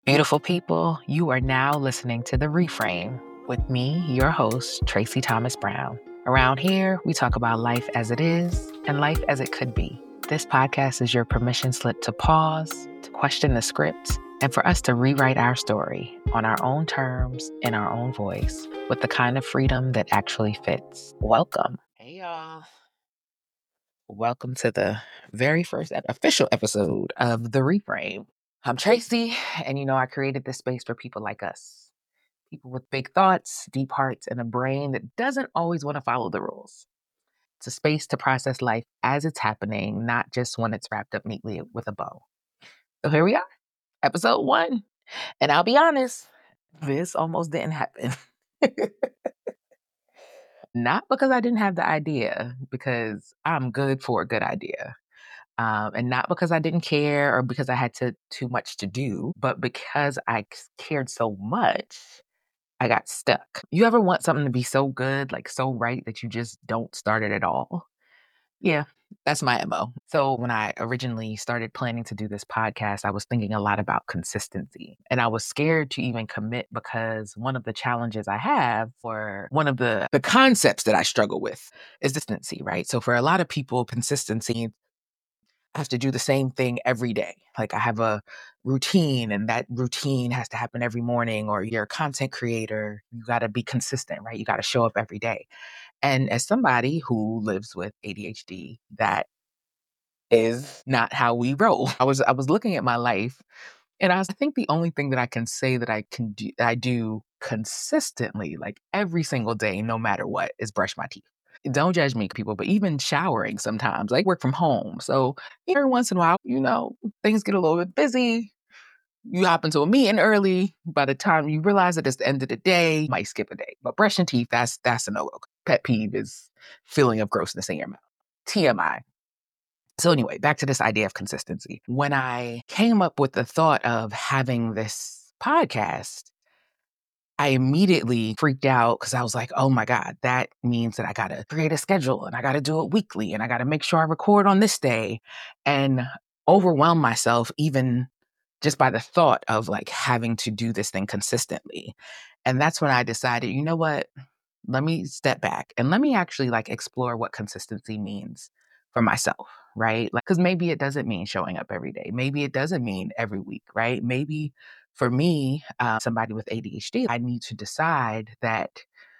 Beautiful people, you are now listening to The Reframe with me, your host, Tracy Thomas Brown. Around here, we talk about life as it is and life as it could be. This podcast is your permission slip to pause, to question the script, and for us to rewrite our story on our own terms, in our own voice, with the kind of freedom that actually fits. Welcome. Hey, y'all. Welcome to the very first official episode of The Reframe. I'm Tracy, and I created this space for people like us. People with big thoughts, deep hearts, and a brain that doesn't always want to follow the rules. It's a space to process life as it's happening, not just when it's wrapped up neatly with a bow. So here we are, episode 1. And I'll be honest, this almost didn't happen. Not because I didn't have the idea, because I'm good for a good idea. And not because I didn't care or because I had too much to do, but because I cared so much, I got stuck. You ever want something to be so good, like so right, that you just don't start it at all? Yeah, that's my MO. So when I originally started planning to do this podcast, I was thinking a lot about consistency. And I was scared to even commit because one of the challenges I have, or one of the concepts that I struggle with, is consistency, right? So for a lot of people, consistency, I have to do the same thing every day. Like I have a routine and that routine has to happen every morning, or you're a content creator. You got to be consistent, right? You got to show up every day. And as somebody who lives with ADHD, that is not how we roll. I was looking at my life and I think the only thing that I can say that I do consistently, like every single day, no matter what, is brush my teeth. Don't judge me, people, but even showering sometimes, I work from home. So every once in a while, things get a little bit busy. You hop into a meeting early. By the time you realize that it's the end of the day, you might skip a day. But brushing teeth, that's a no-go. Pet peeve is feeling of grossness in your mouth. TMI. So anyway, back to this idea of consistency. When I came up with the thought of having this podcast, I immediately freaked out because I was like, oh my God, that means that I got to create a schedule and I got to do it weekly and I got to make sure I record on this day, and overwhelm myself even just by the thought of like having to do this thing consistently. And that's when I decided, you know what? Let me step back and let me actually like explore what consistency means for myself, right? Like, because maybe it doesn't mean showing up every day. Maybe it doesn't mean every week, right? Maybe for me, somebody with ADHD, I need to decide that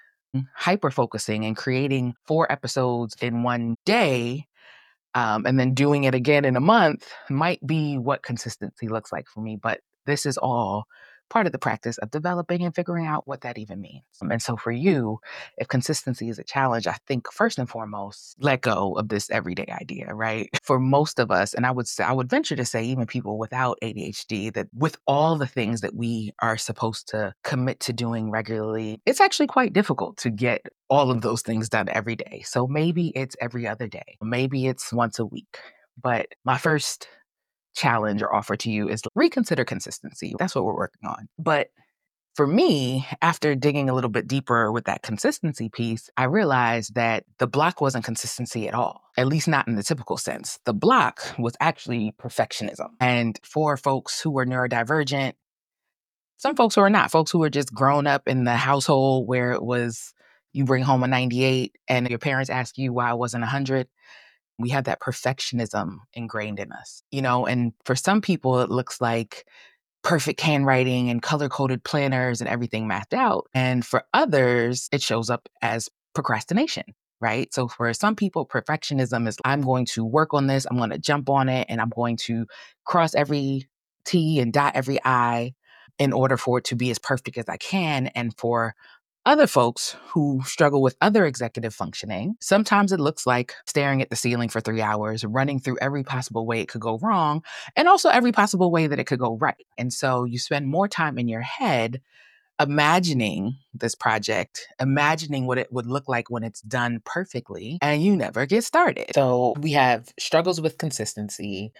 hyper focusing and creating 4 episodes in one day, and then doing it again in a month might be what consistency looks like for me. But this is all part of the practice of developing and figuring out what that even means. And so for you, if consistency is a challenge, I think first and foremost, let go of this everyday idea, right? For most of us, and I would venture to say even people without ADHD, that with all the things that we are supposed to commit to doing regularly, it's actually quite difficult to get all of those things done every day. So maybe it's every other day, maybe it's once a week. But my first challenge or offer to you is reconsider consistency. That's what we're working on. But for me, after digging a little bit deeper with that consistency piece, I realized that the block wasn't consistency at all, at least not in the typical sense. The block was actually perfectionism. And for folks who were neurodivergent, some folks who are not, folks who were just grown up in the household where it was you bring home a 98 and your parents ask you why it wasn't 100. We have that perfectionism ingrained in us, and for some people, it looks like perfect handwriting and color-coded planners and everything mapped out. And for others, it shows up as procrastination, right? So for some people, perfectionism is, I'm going to work on this, I'm going to jump on it, and I'm going to cross every T and dot every I in order for it to be as perfect as I can. And for other folks who struggle with other executive functioning, sometimes it looks like staring at the ceiling for 3 hours, running through every possible way it could go wrong, and also every possible way that it could go right. And so you spend more time in your head imagining this project, imagining what it would look like when it's done perfectly, and you never get started. So we have struggles with consistency,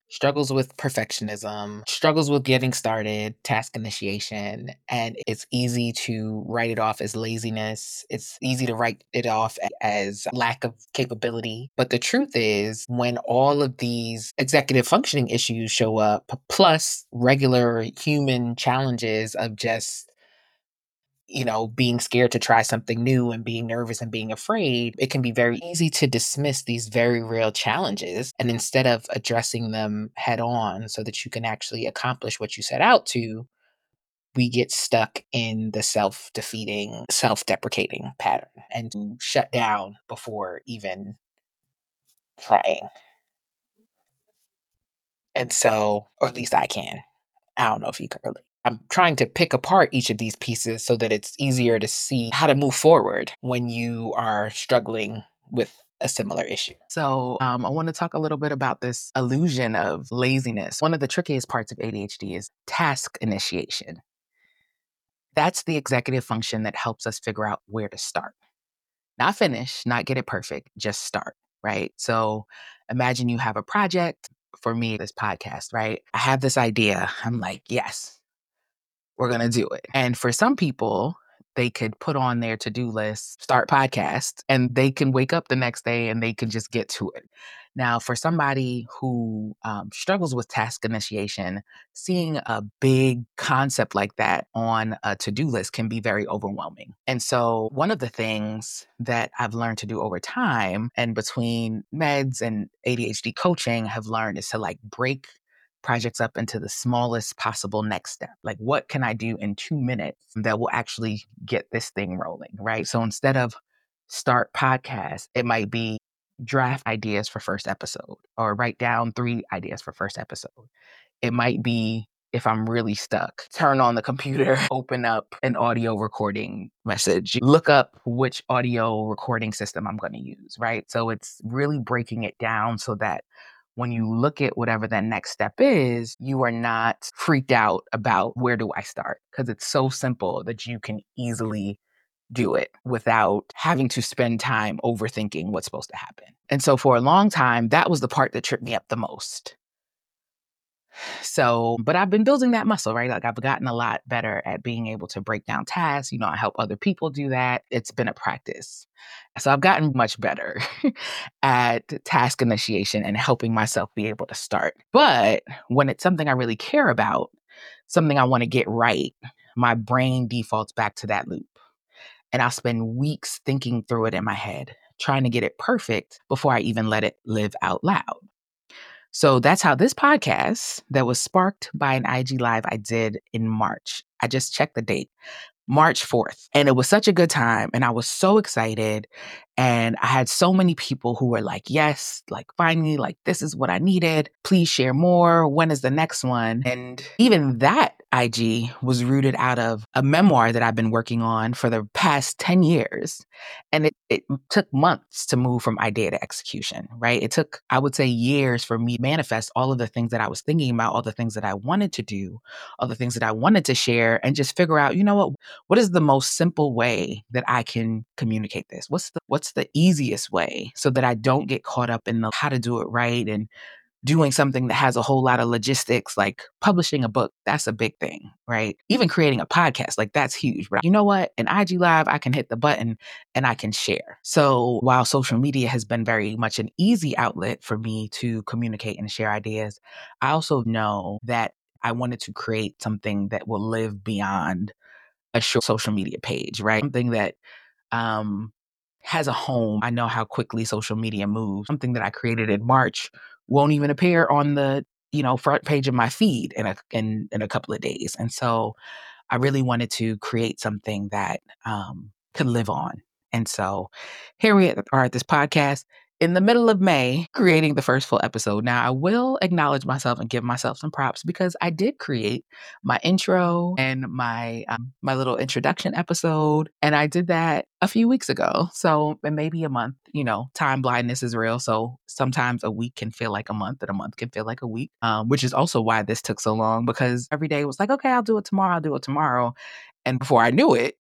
struggles with perfectionism, struggles with getting started, task initiation, and it's easy to write it off as laziness. It's easy to write it off as lack of capability. But the truth is, when all of these executive functioning issues show up, plus regular human challenges of just being scared to try something new and being nervous and being afraid, it can be very easy to dismiss these very real challenges. And instead of addressing them head on so that you can actually accomplish what you set out to, we get stuck in the self defeating, self deprecating pattern and shut down before even trying. And so, or at least I can. I don't know if you can relate. I'm trying to pick apart each of these pieces so that it's easier to see how to move forward when you are struggling with a similar issue. So, I want to talk a little bit about this illusion of laziness. One of the trickiest parts of ADHD is task initiation. That's the executive function that helps us figure out where to start. Not finish, not get it perfect, just start, right? So, imagine you have a project. For me, this podcast, right? I have this idea. I'm like, yes, we're going to do it. And for some people, they could put on their to-do list, start podcast, and they can wake up the next day and they can just get to it. Now, for somebody who struggles with task initiation, seeing a big concept like that on a to-do list can be very overwhelming. And so one of the things that I've learned to do over time, and between meds and ADHD coaching have learned, is to like break projects up into the smallest possible next step. Like, what can I do in 2 minutes that will actually get this thing rolling, right? So instead of start podcast, it might be draft ideas for first episode or write down 3 ideas for first episode. It might be, if I'm really stuck, turn on the computer, open up an audio recording message, look up which audio recording system I'm going to use, right? So it's really breaking it down so that when you look at whatever that next step is, you are not freaked out about where do I start? Because it's so simple that you can easily do it without having to spend time overthinking what's supposed to happen. And so for a long time, that was the part that tripped me up the most. So, but I've been building that muscle, right? Like, I've gotten a lot better at being able to break down tasks. I help other people do that. It's been a practice. So I've gotten much better at task initiation and helping myself be able to start. But when it's something I really care about, something I want to get right, my brain defaults back to that loop. And I'll spend weeks thinking through it in my head, trying to get it perfect before I even let it live out loud. So that's how this podcast, that was sparked by an IG Live I did in March. I just checked the date. March 4th. And it was such a good time. And I was so excited. And I had so many people who were like, yes, like, finally, like, this is what I needed. Please share more. When is the next one? And even that IG was rooted out of a memoir that I've been working on for the past 10 years. And it took months to move from idea to execution, right? It took, I would say, years for me to manifest all of the things that I was thinking about, all the things that I wanted to do, all the things that I wanted to share, and just figure out, what is the most simple way that I can communicate this? What's the easiest way so that I don't get caught up in the how to do it right and doing something that has a whole lot of logistics, like publishing a book. That's a big thing, right? Even creating a podcast, like, that's huge. But you know what? In IG Live, I can hit the button and I can share. So while social media has been very much an easy outlet for me to communicate and share ideas, I also know that I wanted to create something that will live beyond a short social media page, right? Something that has a home. I know how quickly social media moves. Something that I created in March won't even appear on the front page of my feed in a couple of days. And so I really wanted to create something that could live on. And so here we are at this podcast in the middle of May, creating the first full episode. Now, I will acknowledge myself and give myself some props because I did create my intro and my little introduction episode, and I did that a few weeks ago. So maybe a month. Time blindness is real. So sometimes a week can feel like a month, and a month can feel like a week. Which is also why this took so long, because every day was like, okay, I'll do it tomorrow. And before I knew it,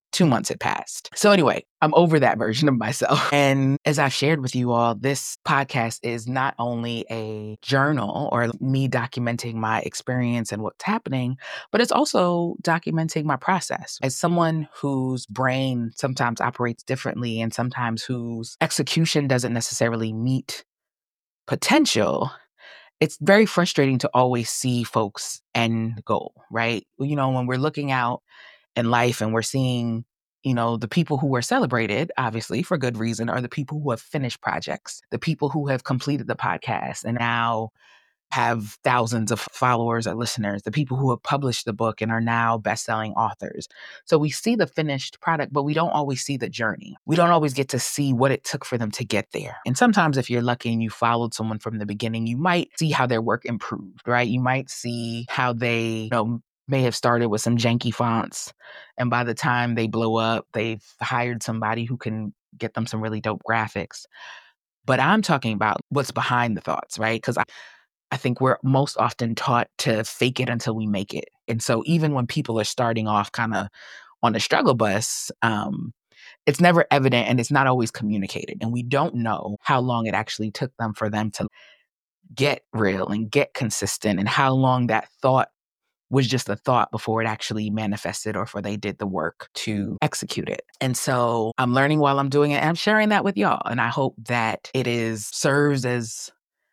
2 months had passed. So anyway, I'm over that version of myself. And as I've shared with you all, this podcast is not only a journal or me documenting my experience and what's happening, but it's also documenting my process. As someone whose brain sometimes operates differently and sometimes whose execution doesn't necessarily meet potential, it's very frustrating to always see folks' end goal, right? When we're looking out in life and we're seeing, the people who were celebrated, obviously for good reason, are the people who have finished projects, the people who have completed the podcast and now have thousands of followers or listeners, the people who have published the book and are now best-selling authors. So we see the finished product, but we don't always see the journey. We don't always get to see what it took for them to get there. And sometimes if you're lucky and you followed someone from the beginning, you might see how their work improved, right? You might see how they, may have started with some janky fonts, and by the time they blow up, they've hired somebody who can get them some really dope graphics. But I'm talking about what's behind the thoughts, right? Because I think we're most often taught to fake it until we make it. And so even when people are starting off kind of on the struggle bus, it's never evident and it's not always communicated. And we don't know how long it actually took them for them to get real and get consistent, and how long that thought was just a thought before it actually manifested or before they did the work to execute it. And so I'm learning while I'm doing it, and I'm sharing that with y'all. And I hope that serves as,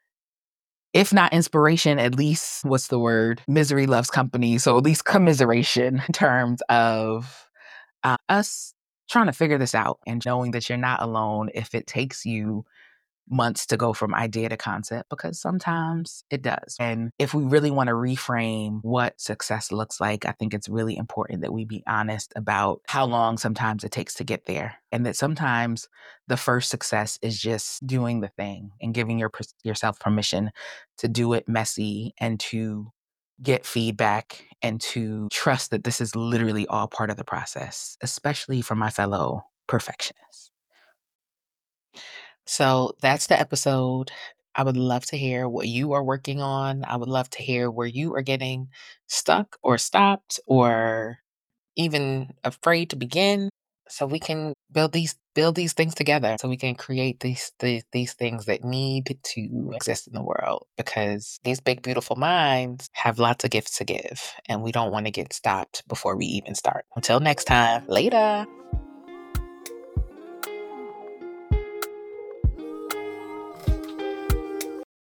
if not inspiration, at least, what's the word? Misery loves company. So at least commiseration in terms of us trying to figure this out and knowing that you're not alone if it takes you months to go from idea to concept, because sometimes it does. And if we really want to reframe what success looks like, I think it's really important that we be honest about how long sometimes it takes to get there. And that sometimes the first success is just doing the thing and giving yourself permission to do it messy and to get feedback and to trust that this is literally all part of the process, especially for my fellow perfectionists. So that's the episode. I would love to hear what you are working on. I would love to hear where you are getting stuck or stopped or even afraid to begin, so we can build these things together, so we can create these things that need to exist in the world, because these big beautiful minds have lots of gifts to give and we don't want to get stopped before we even start. Until next time, later.